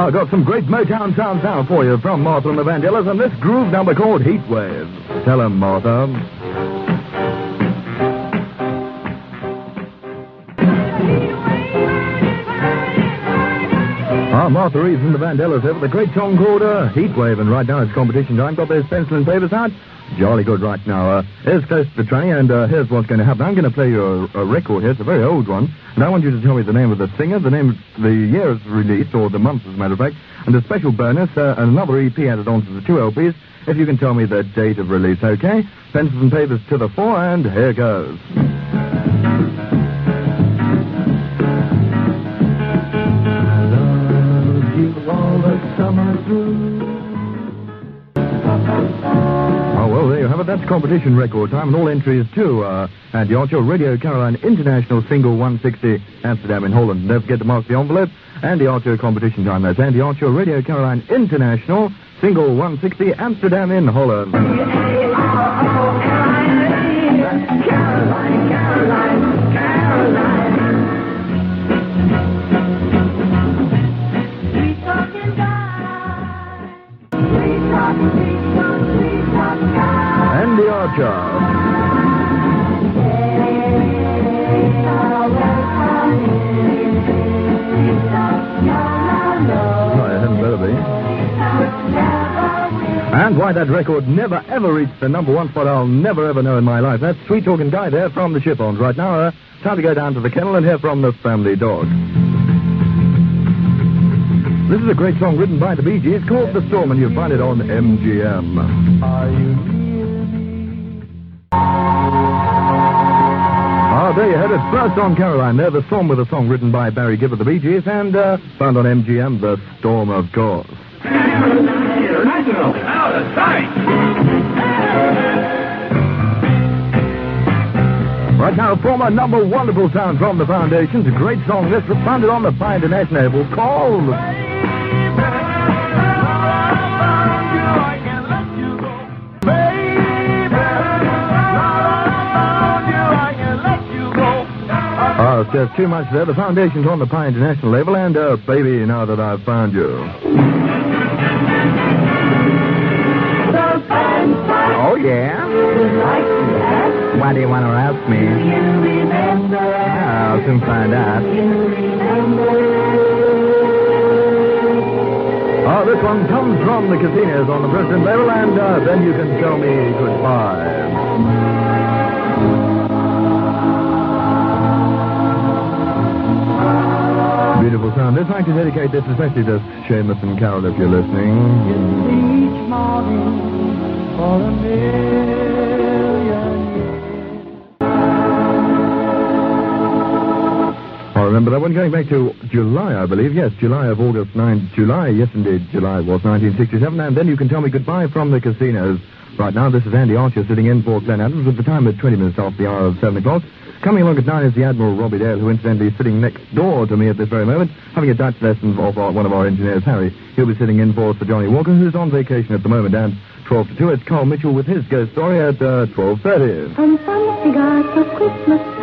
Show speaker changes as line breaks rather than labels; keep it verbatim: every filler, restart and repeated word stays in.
I've got some great Motown sounds now for you from Martha and the Vandellas and this groove number called Heat Wave. Tell 'em, Martha. Ah, Martha Reeves and the Vandellas here with a great song called uh, Heat Wave, and right now it's competition time. Got those pencil and papers out? Jolly good right now. Uh, here's close to the train, and uh, here's what's going to happen. I'm going to play you a, a record here. It's a very old one, and I want you to tell me the name of the singer, the name, the year of release, or the month, as a matter of fact, and a special bonus, uh, another E P added onto the two L Ps, if you can tell me the date of release, okay? Pencils and papers to the fore, and here goes. All the summer through. Oh, well, there you have it. That's competition record time, and all entries to uh, Andy Archer, Radio Caroline International Single one sixty, Amsterdam in Holland. Don't forget to mark the envelope. Andy Archer competition time. That's Andy Archer, Radio Caroline International Single one sixty, Amsterdam in Holland. Caroline, Caroline, Caroline. Andy Archer. Oh, it hadn't better be. And why that record never ever reached the number one spot, I'll never ever know in my life. That's Sweet Talking Guy there from the Chip-Ons. Right now, uh, time to go down to the kennel and hear from the Family Dog. This is a great song written by the Bee Gees called The Storm, and you'll find it on M G M. Are you near me? Ah, there you had it. First on Caroline there, The Storm, with a song written by Barry Gibb of the Bee Gees, and uh, found on M G M, The Storm, of course.
International, out of sight.
Right now, former number wonderful sound from the Foundations. A great song. This was founded on the Pi International called... Oh, it's just too much there. The Foundation's on the Pi International label, and, uh, baby, now that I've found you. Oh, yeah? Why do you want to ask me? I'll soon find out. Oh, this one comes from the Casinos on the President label, and uh, then you can tell me goodbye. Beautiful sound. I'd like to dedicate this especially to Seamus and Carol, if you're listening.
Each morning for a million years.
I remember that one going back to July, I believe. Yes, July of August ninth. July, yes indeed, July was nineteen sixty-seven. And then you can tell me goodbye from the Casinos. Right now, this is Andy Archer sitting in for Glenn Adams with the time at twenty minutes after the hour of seven o'clock. Coming along at nine is the Admiral Robbie Dale, who incidentally is sitting next door to me at this very moment, having a Dutch lesson of our, one of our engineers, Harry. He'll be sitting in for Sir Johnny Walker, who's on vacation at the moment. And twelve to two, it's Carl Mitchell with his ghost story at uh, twelve thirty.
From some cigars of Christmas